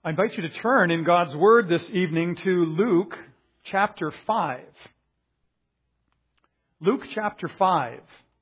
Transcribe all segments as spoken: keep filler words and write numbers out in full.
I invite you to turn in God's Word this evening to Luke chapter five. Luke chapter five.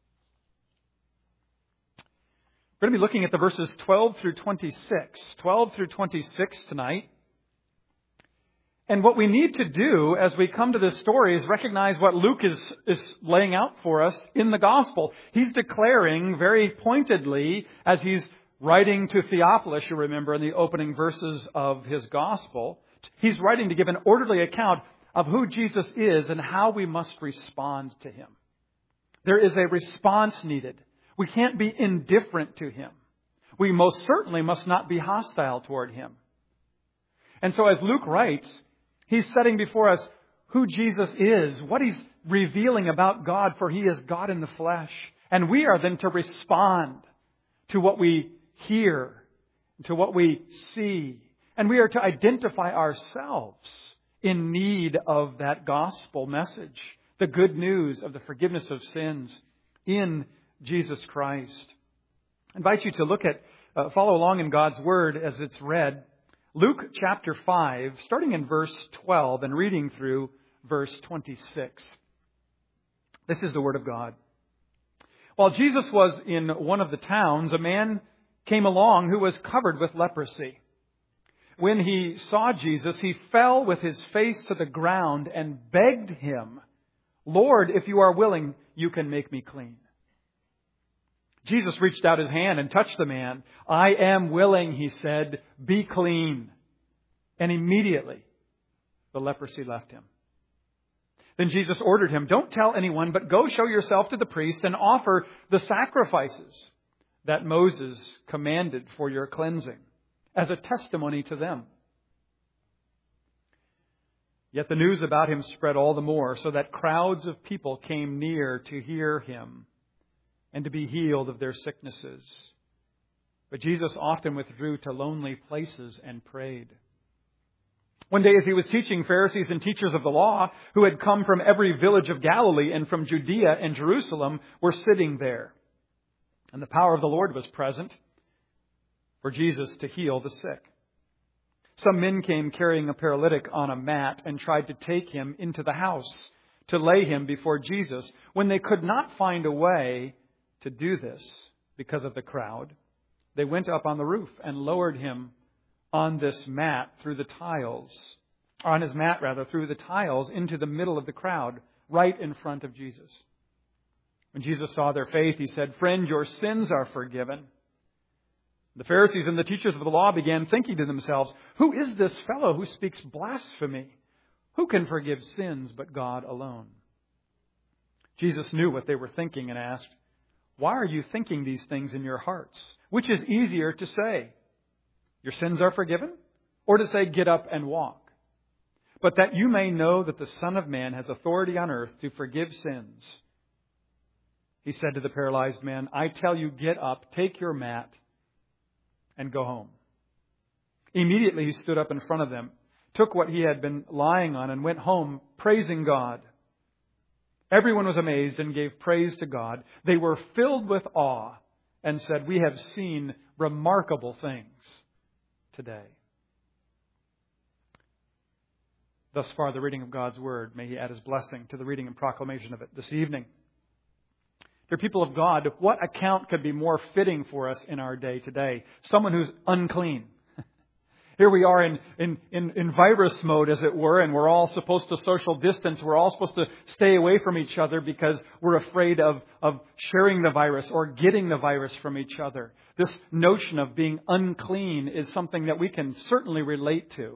We're going to be looking at the verses twelve through twenty-six. twelve through twenty-six tonight. And what we need to do as we come to this story is recognize what Luke is, is laying out for us in the Gospel. He's declaring very pointedly, as he's writing to Theophilus, you remember, in the opening verses of his Gospel, he's writing to give an orderly account of who Jesus is and how we must respond to Him. There is a response needed. We can't be indifferent to Him. We most certainly must not be hostile toward Him. And so as Luke writes, he's setting before us who Jesus is, what He's revealing about God, for He is God in the flesh. And we are then to respond to what we hear, to what we see. And we are to identify ourselves in need of that gospel message, the good news of the forgiveness of sins in Jesus Christ. I invite you to look at, uh, follow along in God's Word as it's read. Luke chapter five, starting in verse twelve and reading through verse twenty-six. This is the Word of God. While Jesus was in one of the towns, a man came along who was covered with leprosy. When he saw Jesus, he fell with his face to the ground and begged Him, "Lord, if you are willing, you can make me clean." Jesus reached out His hand and touched the man. "I am willing," He said, "be clean." And immediately the leprosy left him. Then Jesus ordered him, "Don't tell anyone, but go show yourself to the priest and offer the sacrifices that Moses commanded for your cleansing, as a testimony to them." Yet the news about Him spread all the more, so that crowds of people came near to hear Him and to be healed of their sicknesses. But Jesus often withdrew to lonely places and prayed. One day as He was teaching, Pharisees and teachers of the law, who had come from every village of Galilee and from Judea and Jerusalem, were sitting there. And the power of the Lord was present for Jesus to heal the sick. Some men came carrying a paralytic on a mat and tried to take him into the house to lay him before Jesus. When they could not find a way to do this because of the crowd, they went up on the roof and lowered him on this mat through the tiles, or on his mat rather, through the tiles into the middle of the crowd, right in front of Jesus. When Jesus saw their faith, He said, "Friend, your sins are forgiven." The Pharisees and the teachers of the law began thinking to themselves, "Who is this fellow who speaks blasphemy? Who can forgive sins but God alone?" Jesus knew what they were thinking and asked, "Why are you thinking these things in your hearts? Which is easier to say, 'Your sins are forgiven,' or to say, 'Get up and walk'? But that you may know that the Son of Man has authority on earth to forgive sins." He said to the paralyzed man, "I tell you, get up, take your mat, and go home." Immediately He stood up in front of them, took what he had been lying on, and went home, praising God. Everyone was amazed and gave praise to God. They were filled with awe and said, "We have seen remarkable things today." Thus far, the reading of God's Word. May He add His blessing to the reading and proclamation of it this evening. Dear people of God, what account could be more fitting for us in our day today? Someone who's unclean. Here we are in, in, in, in virus mode, as it were, and we're all supposed to social distance. We're all supposed to stay away from each other because we're afraid of, of sharing the virus or getting the virus from each other. This notion of being unclean is something that we can certainly relate to.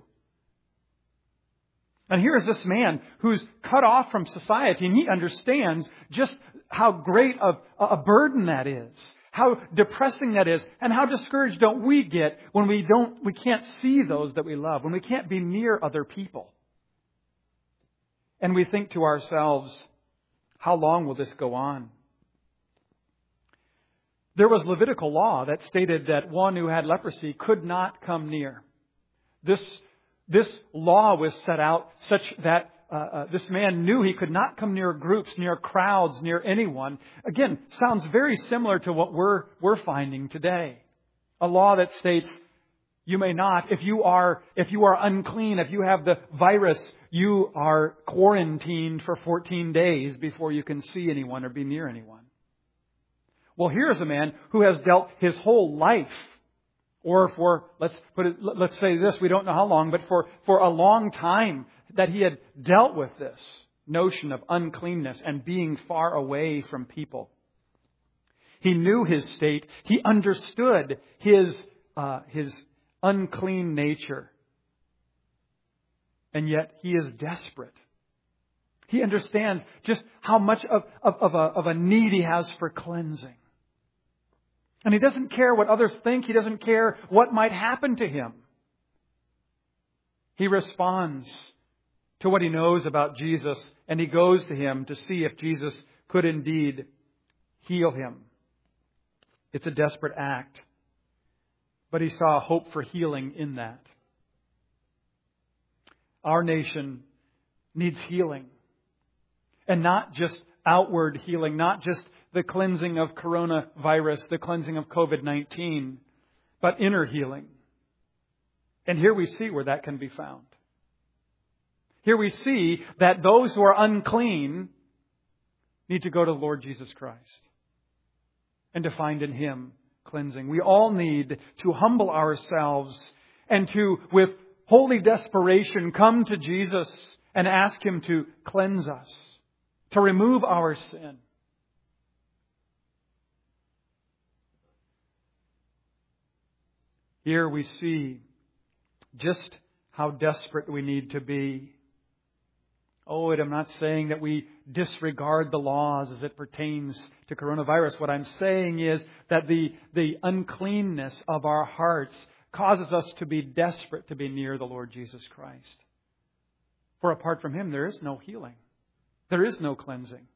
And here is this man who's cut off from society, and he understands just how great a, a burden that is, how depressing that is, and how discouraged don't we get when we don't, we can't see those that we love, when we can't be near other people. And we think to ourselves, how long will this go on? There was Levitical law that stated that one who had leprosy could not come near. This This law was set out such that uh, uh, this man knew he could not come near groups, near crowds, near anyone. Again, sounds very similar to what we're we're finding today. A law that states You may not. If you are, if you are unclean, if you have the virus, you are quarantined for fourteen days before you can see anyone or be near anyone. Well, here's a man who has dealt his whole life, or for, let's put it, let's say this, we don't know how long, but for, for a long time that he had dealt with this notion of uncleanness and being far away from people. He knew his state. He understood his, uh, his unclean nature. And yet he is desperate. He understands just how much of, of, of, a, of a need he has for cleansing. And he doesn't care what others think. He doesn't care what might happen to him. He responds to what he knows about Jesus, and he goes to him to see if Jesus could indeed heal him. It's a desperate act, but he saw hope for healing in that. Our nation needs healing, and not just outward healing, not just the cleansing of coronavirus, the cleansing of covid nineteen, but inner healing. And here we see where that can be found. Here we see that those who are unclean need to go to the Lord Jesus Christ and to find in Him cleansing. We all need to humble ourselves and to, with holy desperation, come to Jesus and ask Him to cleanse us, to remove our sin. Here we see just how desperate we need to be. Oh, and I'm not saying that we disregard the laws as it pertains to coronavirus. What I'm saying is that the, the uncleanness of our hearts causes us to be desperate to be near the Lord Jesus Christ. For apart from Him, there is no healing. There is no cleansing.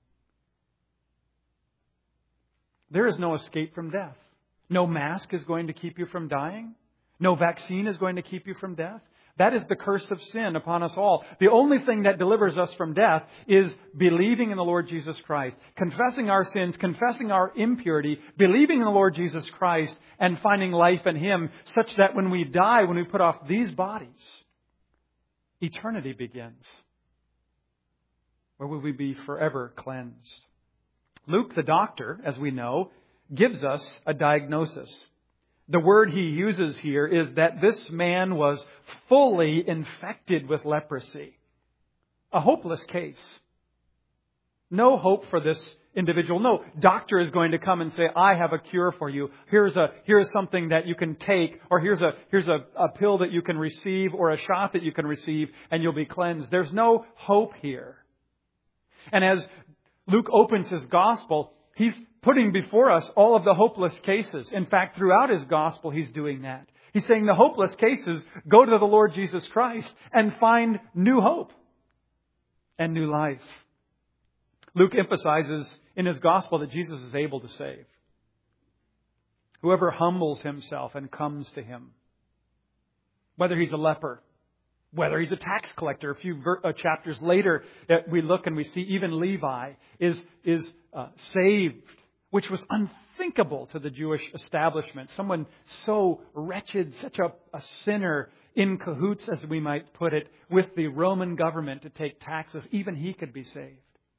There is no escape from death. No mask is going to keep you from dying. No vaccine is going to keep you from death. That is the curse of sin upon us all. The only thing that delivers us from death is believing in the Lord Jesus Christ, confessing our sins, confessing our impurity, believing in the Lord Jesus Christ, and finding life in Him, such that when we die, when we put off these bodies, eternity begins, where we will be forever cleansed. Luke, the doctor, as we know, gives us a diagnosis. The word he uses here is that this man was fully infected with leprosy. A hopeless case. No hope for this individual. No doctor is going to come and say, I have a cure for you. Here's a here's something that you can take, or here's a here's a, a pill that you can receive, or a shot that you can receive, and you'll be cleansed. There's no hope here. And as Luke opens his gospel, he's putting before us all of the hopeless cases. In fact, throughout his gospel, he's doing that. He's saying the hopeless cases, go to the Lord Jesus Christ and find new hope and new life. Luke emphasizes in his gospel that Jesus is able to save. Whoever humbles himself and comes to Him, whether he's a leper, whether he's a tax collector. A few ver- uh, chapters later, that we look and we see even Levi is, is uh, saved, which was unthinkable to the Jewish establishment. Someone so wretched, such a, a sinner, in cahoots, as we might put it, with the Roman government to take taxes. Even he could be saved.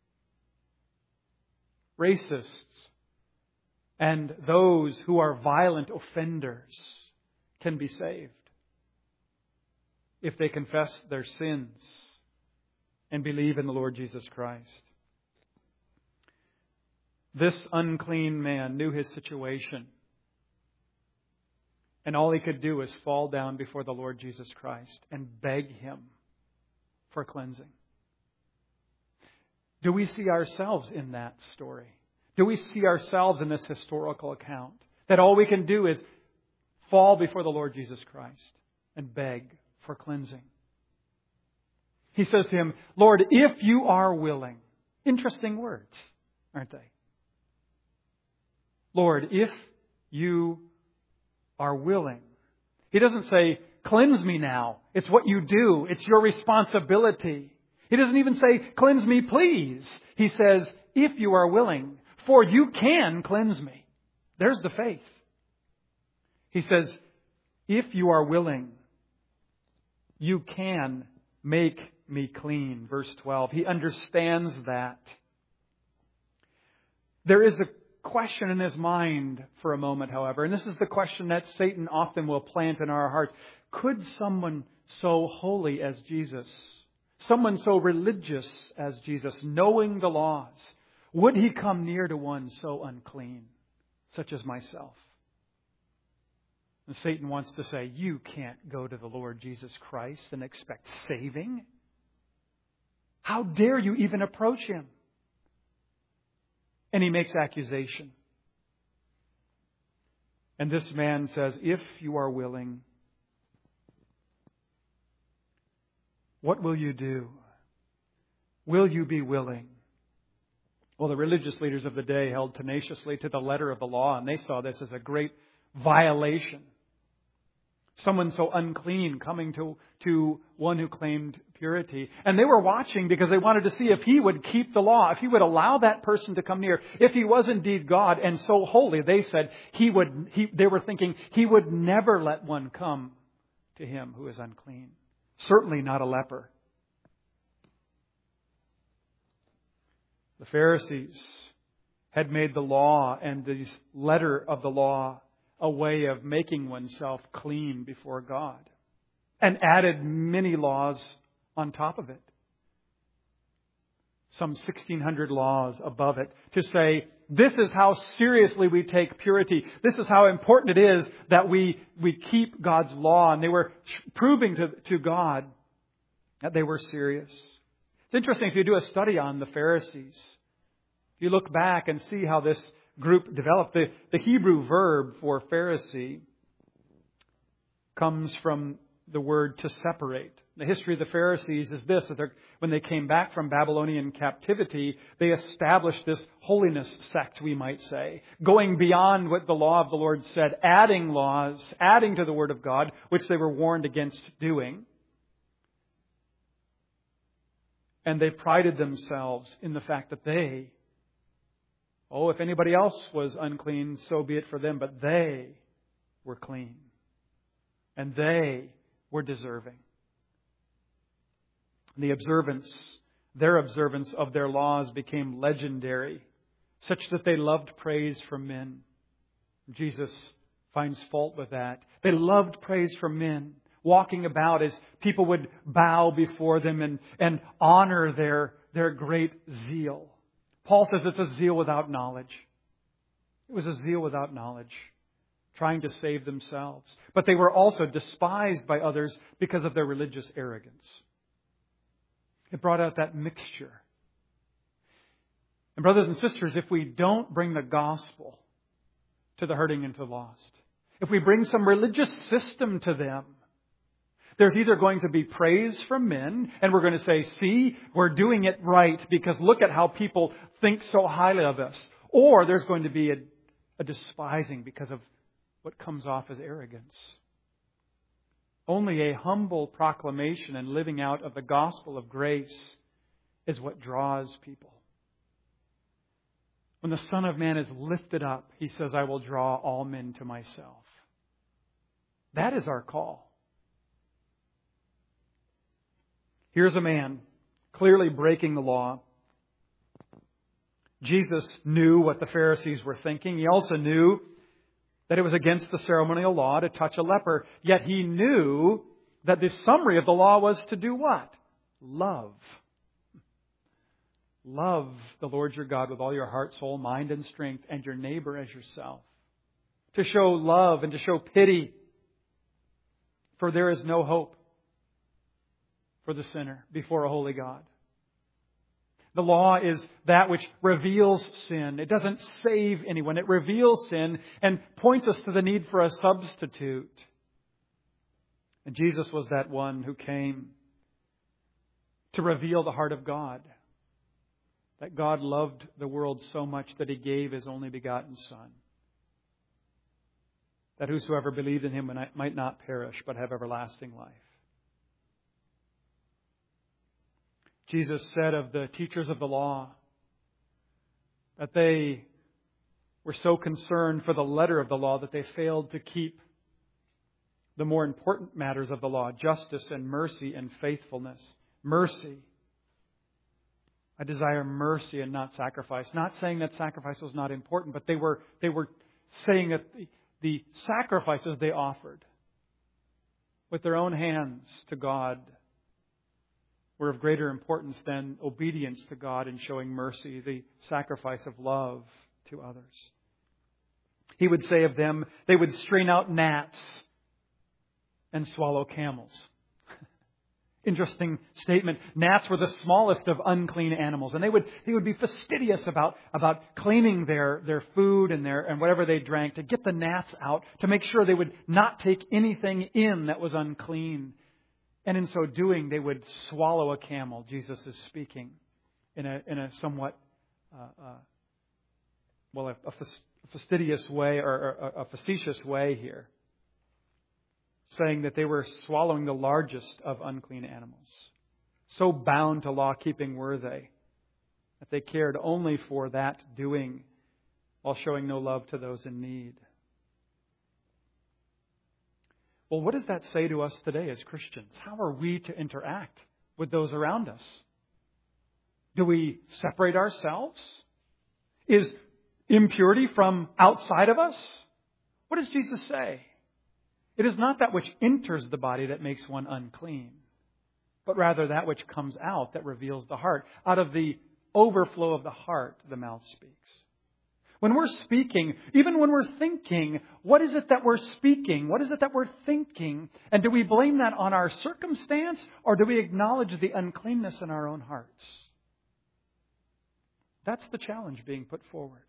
Racists and those who are violent offenders can be saved if they confess their sins and believe in the Lord Jesus Christ. This unclean man knew his situation, and all he could do was fall down before the Lord Jesus Christ and beg Him for cleansing. Do we see ourselves in that story? Do we see ourselves in this historical account? That all we can do is fall before the Lord Jesus Christ and beg for cleansing. He says to him, Lord, if you are willing. Interesting words, aren't they? Lord, if you are willing. He doesn't say, cleanse me now. It's what you do. It's your responsibility. He doesn't even say, cleanse me, please. He says, if you are willing, for you can cleanse me. There's the faith. He says, if you are willing, you can make me clean. Verse twelve. He understands that. There is a question in his mind for a moment, however, and this is the question that Satan often will plant in our hearts. Could someone so holy as Jesus, someone so religious as Jesus, knowing the laws, would he come near to one so unclean, such as myself? And Satan wants to say, you can't go to the Lord Jesus Christ and expect saving. How dare you even approach Him? And he makes accusation. And this man says, if you are willing, what will you do? Will you be willing? Well, the religious leaders of the day held tenaciously to the letter of the law, and they saw this as a great violation. Someone so unclean coming to, to one who claimed purity. And they were watching because they wanted to see if he would keep the law, if he would allow that person to come near. If he was indeed God and so holy, they said, he would. He, they were thinking he would never let one come to him who is unclean. Certainly not a leper. The Pharisees had made the law and the letter of the law a way of making oneself clean before God, and added many laws on top of it. Some sixteen hundred laws above it to say, this is how seriously we take purity. This is how important it is that we, we keep God's law. And they were proving to, to God that they were serious. It's interesting if you do a study on the Pharisees. If you look back and see how this group developed. The, the Hebrew verb for Pharisee comes from the word to separate. The history of the Pharisees is this, that when they came back from Babylonian captivity, they established this holiness sect, we might say, going beyond what the law of the Lord said, adding laws, adding to the Word of God, which they were warned against doing. And they prided themselves in the fact that they Oh, if anybody else was unclean, so be it for them. But they were clean. And they were deserving. The observance, their observance of their laws became legendary, such that they loved praise from men. Jesus finds fault with that. They loved praise from men, walking about as people would bow before them and, and honor their, their great zeal. Paul says it's a zeal without knowledge. It was a zeal without knowledge, trying to save themselves. But they were also despised by others because of their religious arrogance. It brought out that mixture. And brothers and sisters, if we don't bring the gospel to the hurting and to the lost, if we bring some religious system to them, there's either going to be praise from men, and we're going to say, see, we're doing it right because look at how people think so highly of us. Or there's going to be a, a despising because of what comes off as arrogance. Only a humble proclamation and living out of the gospel of grace is what draws people. When the Son of Man is lifted up, He says, I will draw all men to myself. That is our call. Here's a man clearly breaking the law. Jesus knew what the Pharisees were thinking. He also knew that it was against the ceremonial law to touch a leper. Yet He knew that the summary of the law was to do what? Love. Love the Lord your God with all your heart, soul, mind, and strength, and your neighbor as yourself. To show love and to show pity. For there is no hope for the sinner before a holy God. The law is that which reveals sin. It doesn't save anyone. It reveals sin and points us to the need for a substitute. And Jesus was that one who came to reveal the heart of God. That God loved the world so much that He gave His only begotten Son. That whosoever believed in Him might not perish but have everlasting life. Jesus said of the teachers of the law that they were so concerned for the letter of the law that they failed to keep the more important matters of the law, justice and mercy and faithfulness. Mercy. I desire mercy and not sacrifice. Not saying that sacrifice was not important, but they were they were saying that the, the sacrifices they offered with their own hands to God were of greater importance than obedience to God and showing mercy, the sacrifice of love to others. He would say of them, they would strain out gnats and swallow camels. Interesting statement. Gnats were the smallest of unclean animals, and they would they would be fastidious about about cleaning their their food and their and whatever they drank to get the gnats out, to make sure they would not take anything in that was unclean. And in so doing, they would swallow a camel. Jesus is speaking in a in a somewhat uh, uh, well a, a fastidious way or a, a facetious way here, saying that they were swallowing the largest of unclean animals. So bound to law-keeping were they, that they cared only for that doing while showing no love to those in need. Well, what does that say to us today as Christians? How are we to interact with those around us? Do we separate ourselves? Is impurity from outside of us? What does Jesus say? It is not that which enters the body that makes one unclean, but rather that which comes out that reveals the heart. Out of the overflow of the heart, the mouth speaks. When we're speaking, even when we're thinking, what is it that we're speaking? What is it that we're thinking? And do we blame that on our circumstance, or do we acknowledge the uncleanness in our own hearts? That's the challenge being put forward.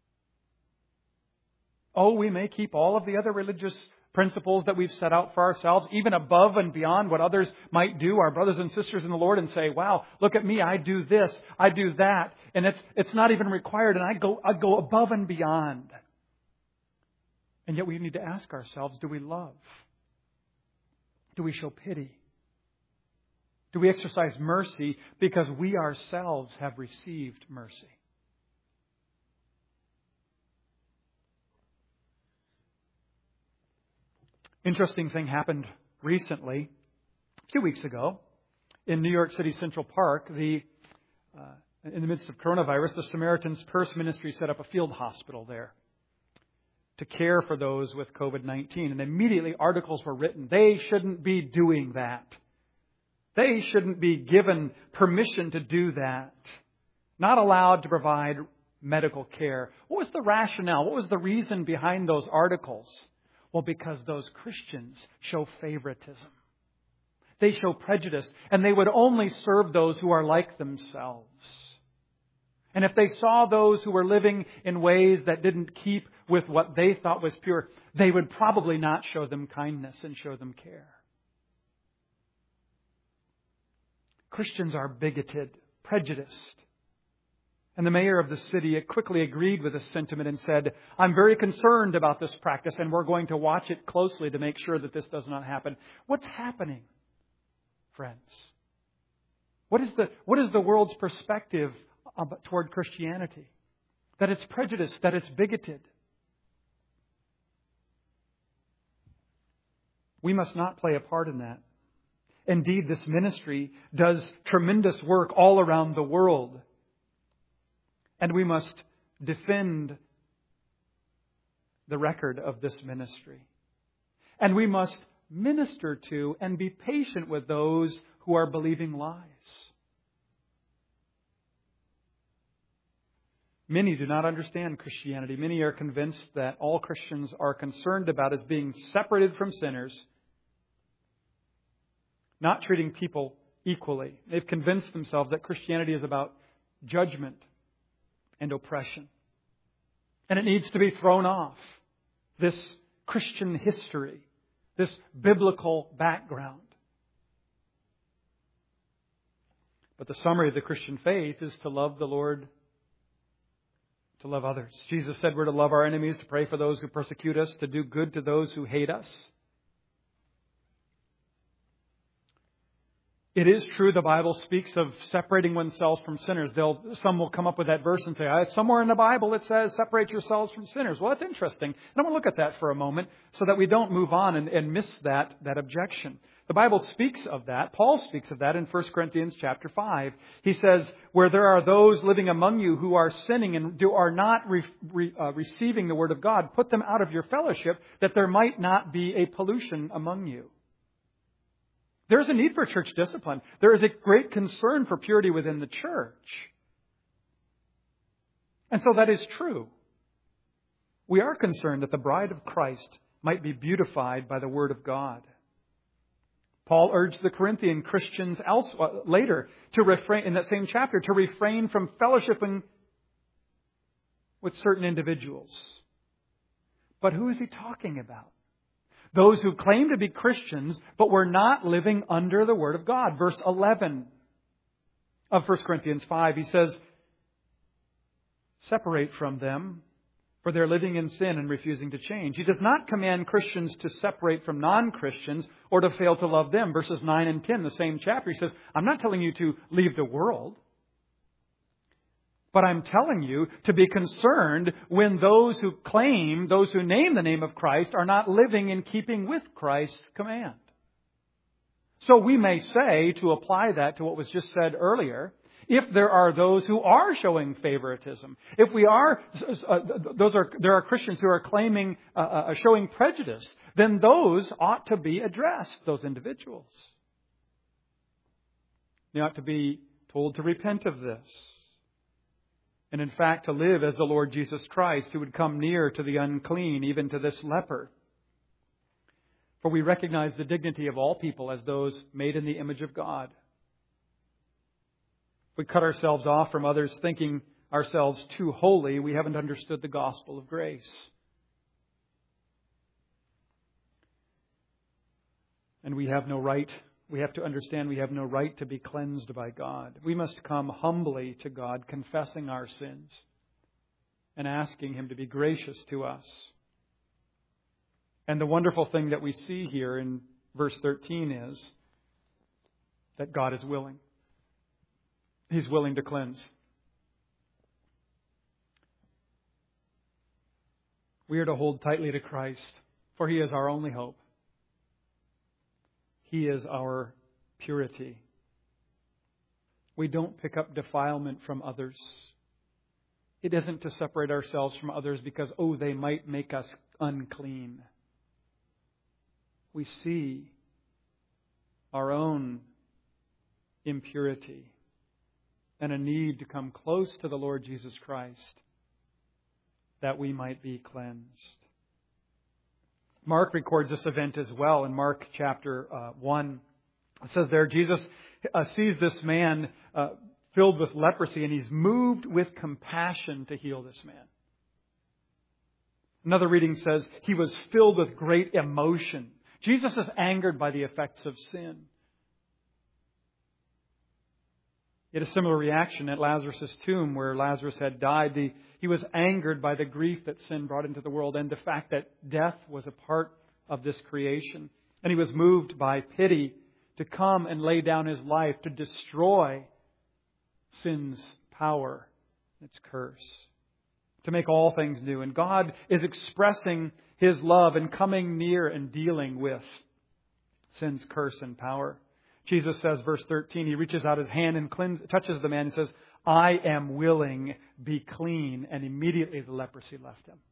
Oh, we may keep all of the other religious principles that we've set out for ourselves, even above and beyond what others might do, our brothers and sisters in the Lord, and say, wow, look at me, I do this, I do that, and it's it's not even required, and I go I go above and beyond. And yet we need to ask ourselves, do we love? Do we show pity? Do we exercise mercy because we ourselves have received mercy? Interesting thing happened recently, a few weeks ago, in New York City Central Park. The uh, in the midst of coronavirus, the Samaritan's Purse Ministry set up a field hospital there to care for those with COVID nineteen. And immediately articles were written. They shouldn't be doing that. They shouldn't be given permission to do that. Not allowed to provide medical care. What was the rationale? What was the reason behind those articles? Well, because those Christians show favoritism. They show prejudice, and they would only serve those who are like themselves. And if they saw those who were living in ways that didn't keep with what they thought was pure, they would probably not show them kindness and show them care. Christians are bigoted, prejudiced. And the mayor of the city quickly agreed with this sentiment and said, I'm very concerned about this practice, and we're going to watch it closely to make sure that this does not happen. What's happening, friends? What is the, what is the world's perspective toward Christianity? That it's prejudiced, that it's bigoted. We must not play a part in that. Indeed, this ministry does tremendous work all around the world. And we must defend the record of this ministry. And we must minister to and be patient with those who are believing lies. Many do not understand Christianity. Many are convinced that all Christians are concerned about is being separated from sinners, not treating people equally. They've convinced themselves that Christianity is about judgment and oppression. And it needs to be thrown off. This Christian history, this biblical background. But the summary of the Christian faith is to love the Lord, to love others. Jesus said we're to love our enemies, to pray for those who persecute us, to do good to those who hate us. It is true the Bible speaks of separating oneself from sinners. They'll, some will come up with that verse and say, "Ah, somewhere in the Bible it says, separate yourselves from sinners." Well, that's interesting. And I want to look at that for a moment so that we don't move on and, and miss that, that objection. The Bible speaks of that. Paul speaks of that in First Corinthians chapter five. He says, where there are those living among you who are sinning and do, are not re, re, uh, receiving the word of God, put them out of your fellowship, that there might not be a pollution among you. There is a need for church discipline. There is a great concern for purity within the church. And so that is true. We are concerned that the bride of Christ might be beautified by the word of God. Paul urged the Corinthian Christians else, uh, later to refrain, in that same chapter, to refrain from fellowshipping with certain individuals. But who is he talking about? Those who claim to be Christians, but were not living under the Word of God. Verse eleven of First Corinthians five, he says, separate from them, for they're living in sin and refusing to change. He does not command Christians to separate from non-Christians or to fail to love them. Verses nine and ten, the same chapter, he says, I'm not telling you to leave the world. But I'm telling you to be concerned when those who claim, those who name the name of Christ, are not living in keeping with Christ's command. So we may say, to apply that to what was just said earlier, if there are those who are showing favoritism, if we are, uh, those are, there are Christians who are claiming, uh, uh, showing prejudice, then those ought to be addressed, those individuals. They ought to be told to repent of this. And in fact, to live as the Lord Jesus Christ, who would come near to the unclean, even to this leper. For we recognize the dignity of all people as those made in the image of God. If we cut ourselves off from others thinking ourselves too holy, we haven't understood the gospel of grace. And we have no right We have to understand we have no right to be cleansed by God. We must come humbly to God, confessing our sins and asking Him to be gracious to us. And the wonderful thing that we see here in verse thirteen is that God is willing. He's willing to cleanse. We are to hold tightly to Christ, for He is our only hope. He is our purity. We don't pick up defilement from others. It isn't to separate ourselves from others because, oh, they might make us unclean. We see our own impurity and a need to come close to the Lord Jesus Christ that we might be cleansed. Mark records this event as well in Mark chapter uh, one. It says there, Jesus uh, sees this man uh, filled with leprosy, and He's moved with compassion to heal this man. Another reading says He was filled with great emotion. Jesus is angered by the effects of sin. He had a similar reaction at Lazarus' tomb where Lazarus had died. The, he was angered by the grief that sin brought into the world and the fact that death was a part of this creation. And He was moved by pity to come and lay down His life to destroy sin's power, its curse, to make all things new. And God is expressing His love and coming near and dealing with sin's curse and power. Jesus says, verse thirteen, He reaches out His hand and cleanses, touches the man and says, I am willing, be clean. And immediately the leprosy left him.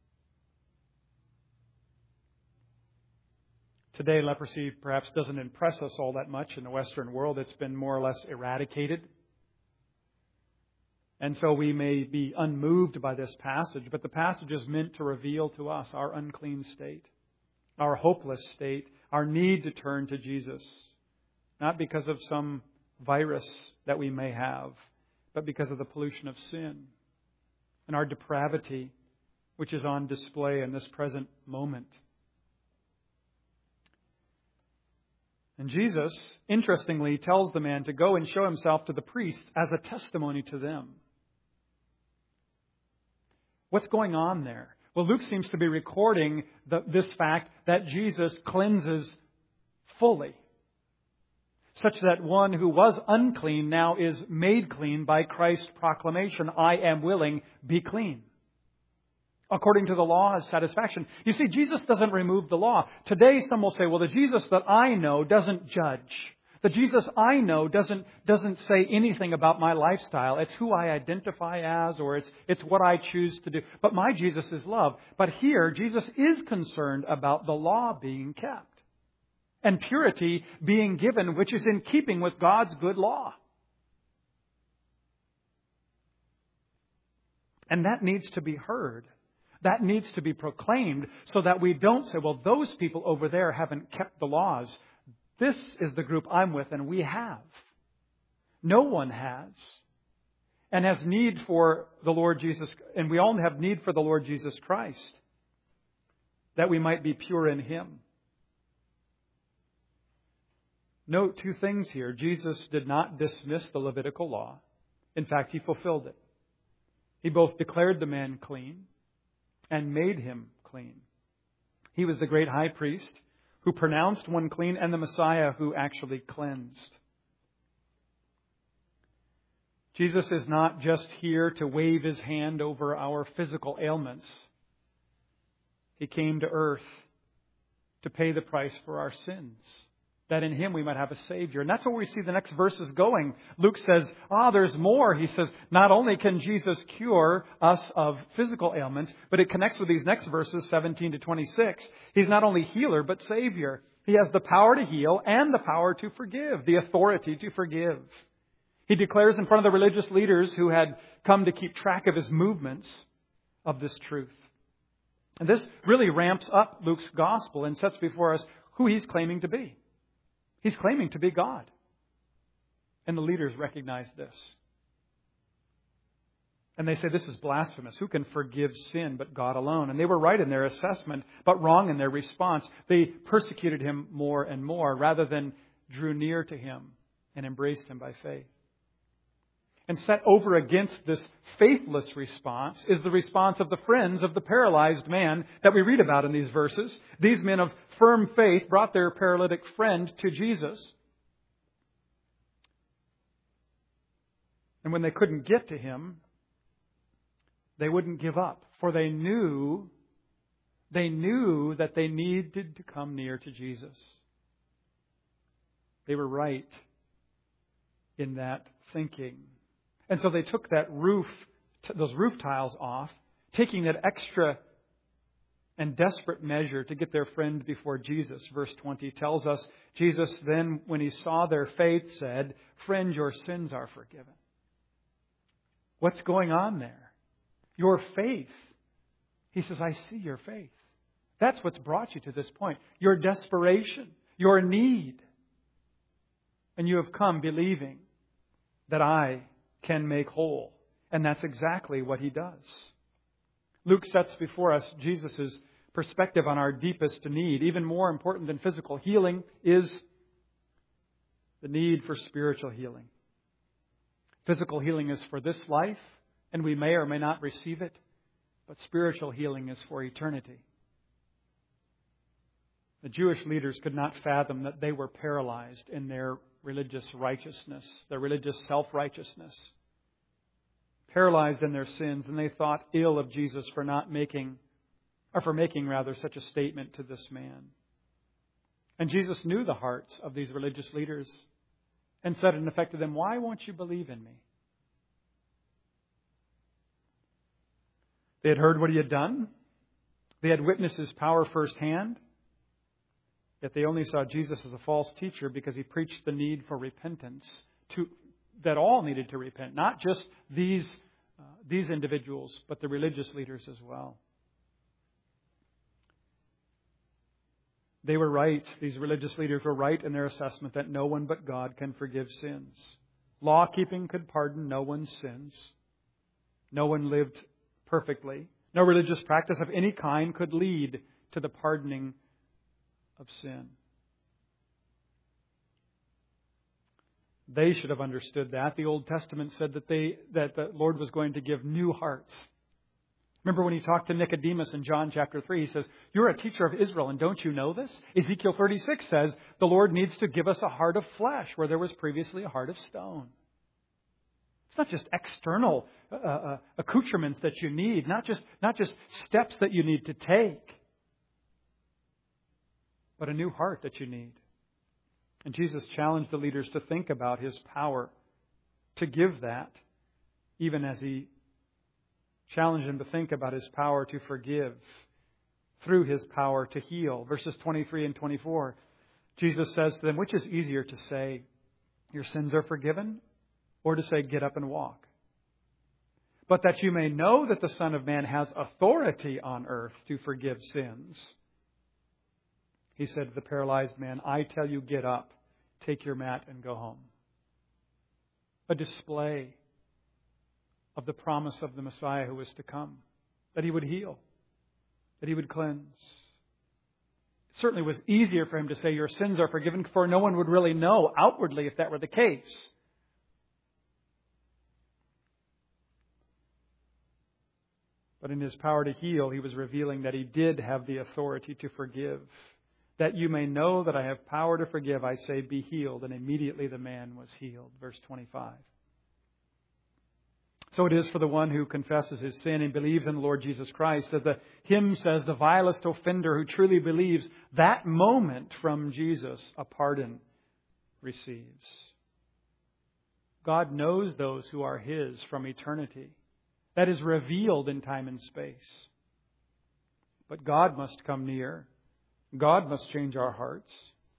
Today, leprosy perhaps doesn't impress us all that much in the Western world. It's been more or less eradicated. And so we may be unmoved by this passage, but the passage is meant to reveal to us our unclean state, our hopeless state, our need to turn to Jesus. Not because of some virus that we may have, but because of the pollution of sin and our depravity, which is on display in this present moment. And Jesus, interestingly, tells the man to go and show himself to the priests as a testimony to them. What's going on there? Well, Luke seems to be recording the, this fact that Jesus cleanses fully. such that one who was unclean now is made clean by Christ's proclamation, I am willing, be clean. According to the law's satisfaction. You see, Jesus doesn't remove the law. Today some will say, well, the Jesus that I know doesn't judge. The Jesus I know doesn't, doesn't say anything about my lifestyle. It's who I identify as, or it's, it's what I choose to do. But my Jesus is love. But here, Jesus is concerned about the law being kept and purity being given, which is in keeping with God's good law. And that needs to be heard. That needs to be proclaimed so that we don't say, well, those people over there haven't kept the laws. This is the group I'm with, and we have. No one has. And has need for the Lord Jesus, and we all have need for the Lord Jesus Christ, that we might be pure in Him. Note two things here. Jesus did not dismiss the Levitical law. In fact, He fulfilled it. He both declared the man clean and made him clean. He was the great high priest who pronounced one clean, and the Messiah who actually cleansed. Jesus is not just here to wave His hand over our physical ailments. He came to earth to pay the price for our sins, that in Him we might have a Savior. And that's where we see the next verses going. Luke says, ah, there's more. He says, not only can Jesus cure us of physical ailments, but it connects with these next verses, seventeen to twenty-six. He's not only healer, but Savior. He has the power to heal and the power to forgive, the authority to forgive. He declares in front of the religious leaders who had come to keep track of His movements of this truth. And this really ramps up Luke's gospel and sets before us who He's claiming to be. He's claiming to be God. And the leaders recognize this. And they say, this is blasphemous. Who can forgive sin but God alone? And they were right in their assessment, but wrong in their response. They persecuted Him more and more rather than drew near to Him and embraced Him by faith. And set over against this faithless response is the response of the friends of the paralyzed man that we read about in these verses. These men of firm faith brought their paralytic friend to Jesus. And when they couldn't get to Him, they wouldn't give up. For they knew, they knew that they needed to come near to Jesus. They were right in that thinking. And so they took that roof, those roof tiles off, taking that extra and desperate measure to get their friend before Jesus. Verse twenty tells us, Jesus then, when He saw their faith, said, friend, your sins are forgiven. What's going on there? Your faith. He says, I see your faith. That's what's brought you to this point. Your desperation, your need. And you have come believing that I can make whole. And that's exactly what He does. Luke sets before us Jesus' perspective on our deepest need. Even more important than physical healing is the need for spiritual healing. Physical healing is for this life, and we may or may not receive it. But spiritual healing is for eternity. The Jewish leaders could not fathom that they were paralyzed in their religious righteousness, their religious self-righteousness. Paralyzed in their sins, and they thought ill of Jesus for not making, or for making rather, such a statement to this man. And Jesus knew the hearts of these religious leaders and said in effect to them, why won't you believe in me? They had heard what He had done. They had witnessed His power firsthand. Yet they only saw Jesus as a false teacher because He preached the need for repentance, to, that all needed to repent. Not just these, uh, these individuals, but the religious leaders as well. They were right. These religious leaders were right in their assessment that no one but God can forgive sins. Law-keeping could pardon no one's sins. No one lived perfectly. No religious practice of any kind could lead to the pardoning of sin. They should have understood that. The Old Testament said that they that the Lord was going to give new hearts Remember when he talked to Nicodemus in John chapter three, he says, you're a teacher of Israel, and don't you know this? Ezekiel thirty-six says, the Lord needs to give us a heart of flesh where there was previously a heart of stone. It's not just external uh, uh, accoutrements that you need, not just, not just steps that you need to take, but a new heart that you need. And Jesus challenged the leaders to think about His power to give that, even as He challenged them to think about His power to forgive through His power to heal. Verses twenty-three and twenty-four, Jesus says to them, which is easier to say, your sins are forgiven, or to say, get up and walk? But that you may know that the Son of Man has authority on earth to forgive sins. He said to the paralyzed man, I tell you, get up, take your mat and go home. A display of the promise of the Messiah who was to come, that He would heal, that He would cleanse. It certainly was easier for Him to say, your sins are forgiven, for no one would really know outwardly if that were the case. But in His power to heal, He was revealing that He did have the authority to forgive. That you may know that I have power to forgive, I say, be healed. And immediately the man was healed. Verse twenty-five. So it is for the one who confesses his sin and believes in the Lord Jesus Christ. As the hymn says, the vilest offender who truly believes, that moment from Jesus a pardon receives. God knows those who are His from eternity. That is revealed in time and space. But God must come near. God must change our hearts.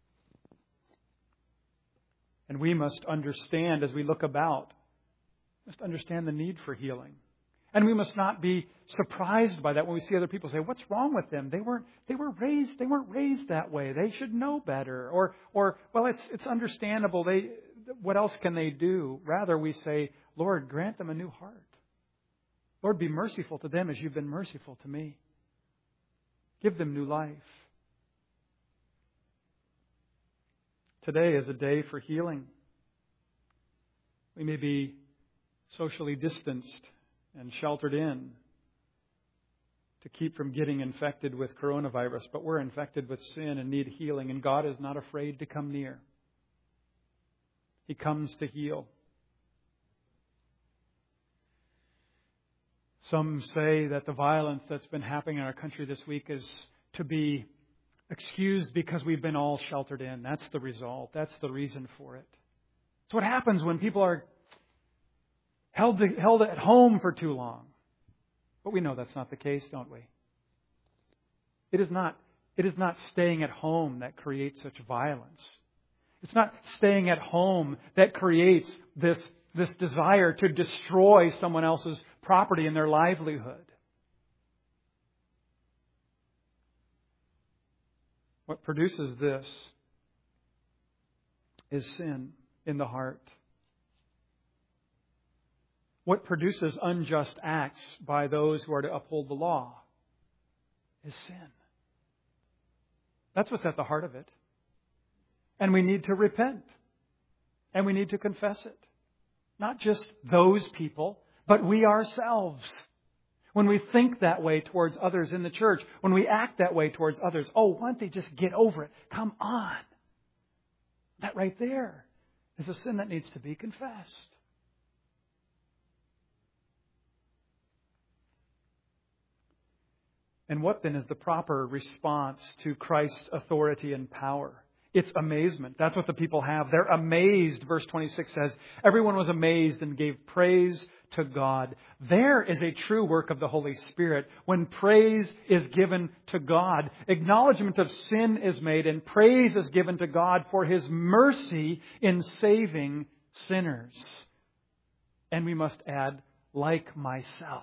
And we must understand as we look about, must understand the need for healing. And we must not be surprised by that when we see other people say, what's wrong with them? They weren't, they were raised, they weren't raised that way. They should know better. Or, or, well, it's, it's understandable. They, what else can they do? Rather, we say, Lord, grant them a new heart. Lord, be merciful to them as you've been merciful to me. Give them new life. Today is a day for healing. We may be socially distanced and sheltered in to keep from getting infected with coronavirus, but we're infected with sin and need healing, and God is not afraid to come near. He comes to heal. Some say that the violence that's been happening in our country this week is to be excused because we've been all sheltered in. That's the result. That's the reason for it. It's what happens when people are held to, held at home for too long. But we know that's not the case, don't we? It is not, it is not staying at home that creates such violence. It's not staying at home that creates this, this desire to destroy someone else's property and their livelihood. What produces this is sin in the heart. What produces unjust acts by those who are to uphold the law is sin. That's what's at the heart of it. And we need to repent. And we need to confess it. Not just those people, but we ourselves. When we think that way towards others in the church, when we act that way towards others, oh, why don't they just get over it? Come on. That right there is a sin that needs to be confessed. And what then is the proper response to Christ's authority and power? It's amazement. That's what the people have. They're amazed. Verse twenty-six says, everyone was amazed and gave praise to God. There is a true work of the Holy Spirit when praise is given to God. Acknowledgement of sin is made and praise is given to God for His mercy in saving sinners. And we must add, like myself.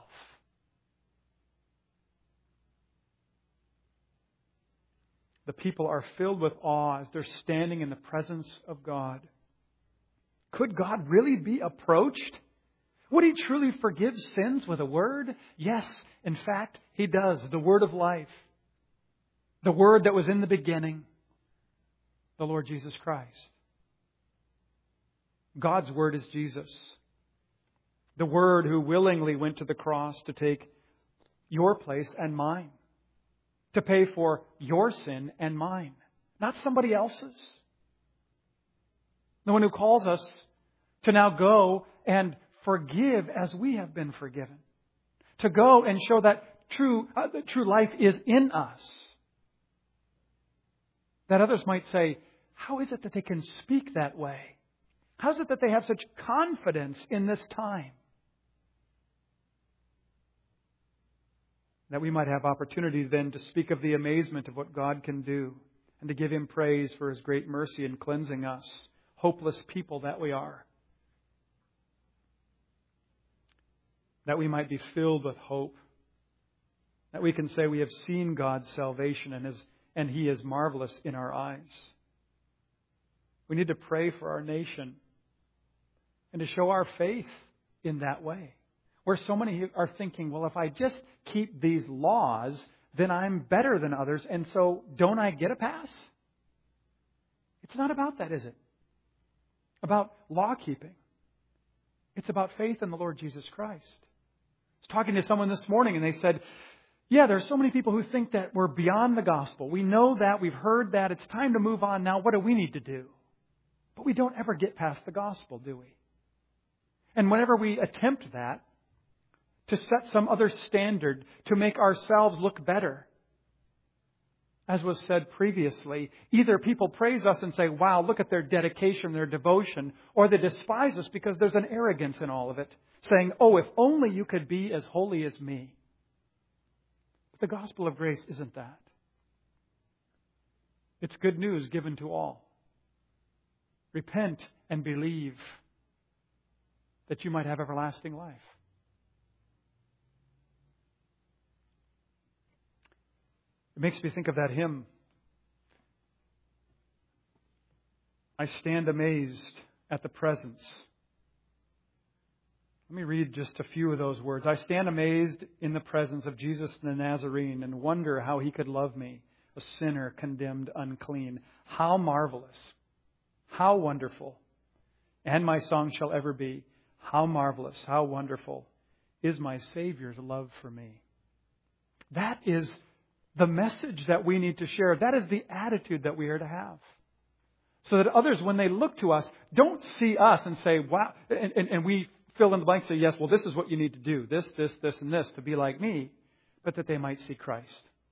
The people are filled with awe as they're standing in the presence of God. Could God really be approached? Would He truly forgive sins with a word? Yes, in fact, He does. The word of life. The word that was in the beginning. The Lord Jesus Christ. God's word is Jesus. The word who willingly went to the cross to take your place and mine, to pay for your sin and mine, not somebody else's. The one who calls us to now go and forgive as we have been forgiven. To go and show that true, uh, that true life is in us. That others might say, how is it that they can speak that way? How is it that they have such confidence in this time? That we might have opportunity then to speak of the amazement of what God can do and to give Him praise for His great mercy in cleansing us, hopeless people that we are. That we might be filled with hope. That we can say we have seen God's salvation and, his, and He is marvelous in our eyes. We need to pray for our nation and to show our faith in that way. Where so many are thinking, well, if I just keep these laws, then I'm better than others, and so don't I get a pass? It's not about that, is it? About law keeping. It's about faith in the Lord Jesus Christ. I was talking to someone this morning and they said, yeah, there are so many people who think that we're beyond the gospel. We know that, we've heard that, it's time to move on now. What do we need to do? But we don't ever get past the gospel, do we? And whenever we attempt that, to set some other standard, to make ourselves look better. As was said previously, either people praise us and say, wow, look at their dedication, their devotion, or they despise us because there's an arrogance in all of it, saying, oh, if only you could be as holy as me. But the gospel of grace isn't that. It's good news given to all. Repent and believe that you might have everlasting life. It makes me think of that hymn. I stand amazed at the presence. Let me read just a few of those words. I stand amazed in the presence of Jesus the Nazarene and wonder how He could love me, a sinner condemned unclean. How marvelous, how wonderful, and my song shall ever be, how marvelous, how wonderful is my Savior's love for me. That is the message that we need to share. That is the attitude that we are to have. So that others, when they look to us, don't see us and say, wow, and, and, and we fill in the blank, say, yes, well, this is what you need to do. This, this, this, and this to be like me. But that they might see Christ.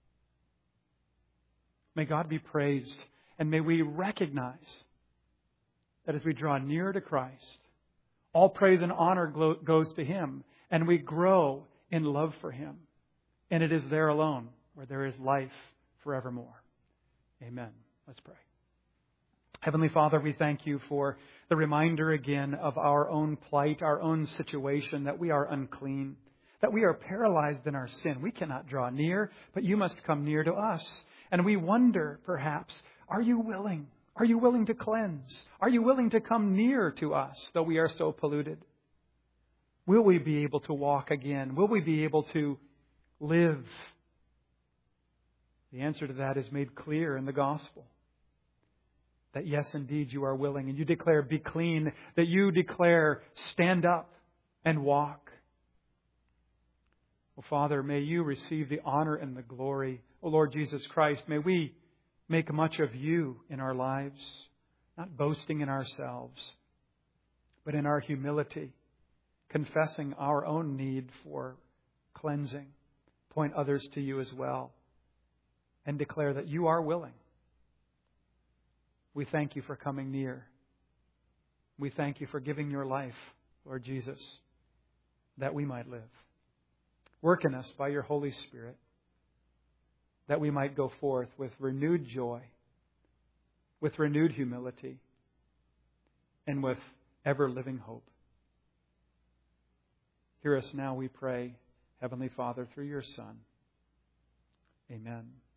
May God be praised. And may we recognize that as we draw near to Christ, all praise and honor goes to Him. And we grow in love for Him. And it is there alone where there is life forevermore. Amen. Let's pray. Heavenly Father, we thank You for the reminder again of our own plight, our own situation, that we are unclean, that we are paralyzed in our sin. We cannot draw near, but You must come near to us. And we wonder, perhaps, are You willing? Are You willing to cleanse? Are You willing to come near to us, though we are so polluted? Will we be able to walk again? Will we be able to live? The answer to that is made clear in the gospel. That yes, indeed, You are willing. And You declare, be clean. That You declare, stand up and walk. Oh, Father, may You receive the honor and the glory. Oh, Lord Jesus Christ, may we make much of You in our lives. Not boasting in ourselves, but in our humility. Confessing our own need for cleansing. Point others to You as well. And declare that You are willing. We thank You for coming near. We thank You for giving Your life, Lord Jesus, that we might live. Work in us by Your Holy Spirit, that we might go forth with renewed joy, with renewed humility, and with ever-living hope. Hear us now, we pray, Heavenly Father, through Your Son. Amen.